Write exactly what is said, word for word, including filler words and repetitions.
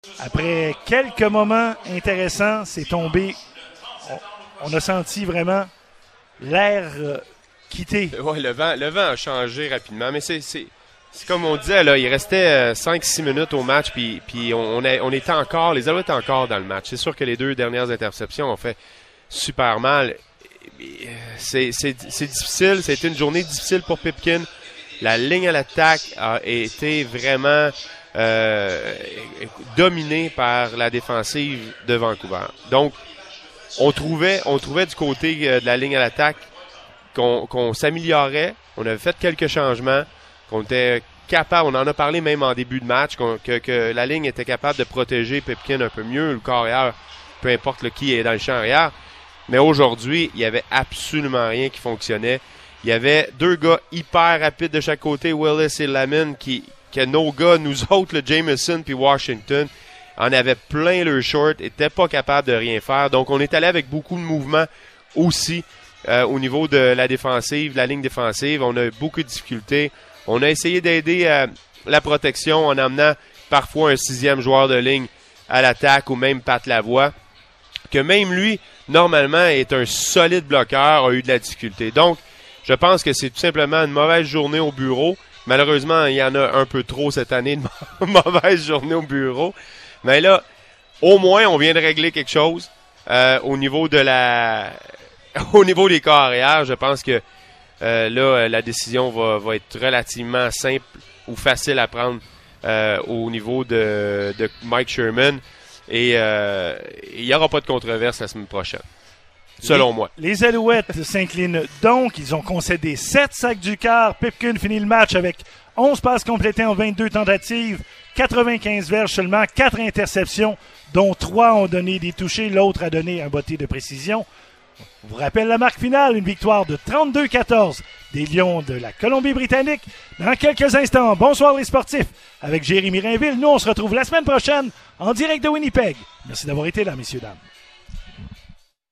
Après quelques moments intéressants, c'est tombé. On, on a senti vraiment l'air euh, quitter. Oui, le vent, le vent a changé rapidement, mais c'est, c'est, c'est comme on disait, là, il restait cinq six minutes au match, puis, puis on, on, a, on était encore, les Alouettes étaient encore dans le match. C'est sûr que les deux dernières interceptions ont fait super mal. C'est, c'est, c'est difficile, c'était une journée difficile pour Pipkin. La ligne à l'attaque a été vraiment euh, dominée par la défensive de Vancouver. Donc, on trouvait, on trouvait du côté de la ligne à l'attaque qu'on, qu'on s'améliorait. On avait fait quelques changements, qu'on était capable, on en a parlé même en début de match, qu'on, que, que la ligne était capable de protéger Pipkin un peu mieux, le carrière, peu importe le qui est dans le champ arrière. Mais aujourd'hui, il n'y avait absolument rien qui fonctionnait. Il y avait deux gars hyper rapides de chaque côté, Willis et Lamine, qui, que nos gars, nous autres, le Jameson puis Washington, en avaient plein le short, n'étaient pas capables de rien faire. Donc, on est allé avec beaucoup de mouvements aussi euh, au niveau de la défensive, la ligne défensive. On a eu beaucoup de difficultés. On a essayé d'aider euh, la protection en amenant parfois un sixième joueur de ligne à l'attaque ou même Pat Lavoie, que même lui, normalement, est un solide bloqueur, a eu de la difficulté. Donc, je pense que c'est tout simplement une mauvaise journée au bureau. Malheureusement, il y en a un peu trop cette année de mauvaise journée au bureau. Mais là, au moins, on vient de régler quelque chose euh, au niveau de la, au niveau des carrières. Je pense que euh, là, la décision va, va être relativement simple ou facile à prendre euh, au niveau de, de Mike Sherman. Et euh, il n'y aura pas de controverse la semaine prochaine. Selon les, moi. Les Alouettes s'inclinent donc. Ils ont concédé sept sacs du quart. Pipkin finit le match avec onze passes complétées en vingt-deux tentatives, quatre-vingt-quinze verges seulement, quatre interceptions, dont trois ont donné des touchés, l'autre a donné un botté de précision. On vous rappelle la marque finale, une victoire de trente-deux à quatorze des Lions de la Colombie-Britannique. Dans quelques instants, bonsoir les sportifs. Avec Jérémy Rainville, nous on se retrouve la semaine prochaine en direct de Winnipeg. Merci d'avoir été là, messieurs, dames.